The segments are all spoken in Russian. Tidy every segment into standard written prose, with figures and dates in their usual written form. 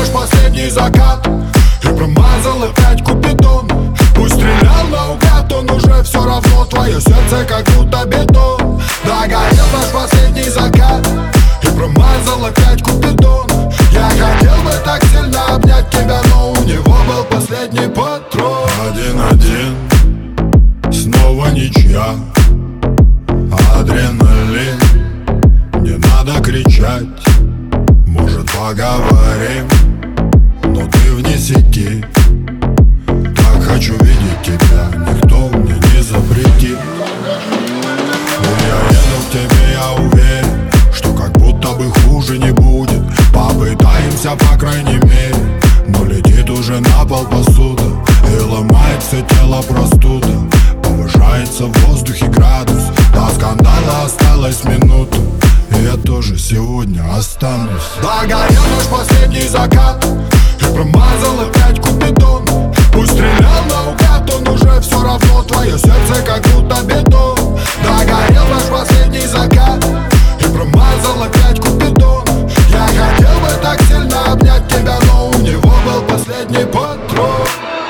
наш последний закат и промазал опять Купидон. Пусть стрелял наугад, он уже все равно. Твое сердце как будто бетон. Догорел наш последний закат и промазал опять Купидон. Я хотел бы так сильно обнять тебя, но у него был последний патрон. 1-1, снова ничья. Адреналин, не надо кричать. Может, поговорим, но ты вне сети. Так хочу видеть тебя, никто мне не запретит. Но я еду к тебе, я уверен, что как будто бы хуже не будет. Попытаемся, по крайней мере, но летит уже на пол посуда. И ломает все тело простуда. Повышается в воздухе градус. До скандала осталась минута, и я тоже сегодня останусь. Догорел наш последний закат и промазал опять Купидон. Пусть стрелял наугад, он уже все равно. Твое сердце как будто бетон. Догорел наш последний закат и промазал опять Купидон. Я хотел бы так сильно обнять тебя, но у него был последний патрон.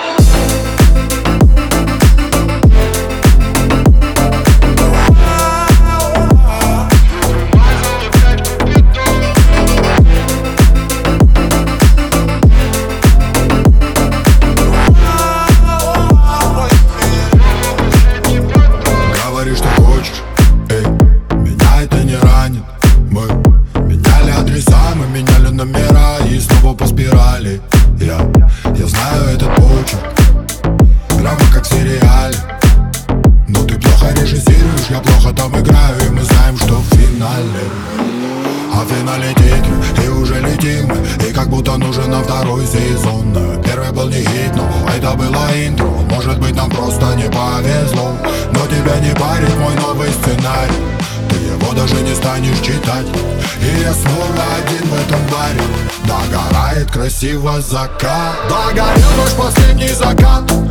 Говори, что хочешь, эй, меня это не ранит. Мы меняли адреса, мы меняли номера и снова по спирали. Я знаю этот почерк, прямо как в сериале. Но ты плохо режиссируешь, я плохо там играю, и мы знаем, что в финале. А в финале титры, и уже летим мы, и как будто нужен на второй сезон. Первый был не хит, но это было интро. Может быть, нам просто не повезло, но тебя не парит мой новый сценарий. Ты его даже не станешь читать, и я снова один в этом баре. Догорает красиво закат. Догорел наш последний закат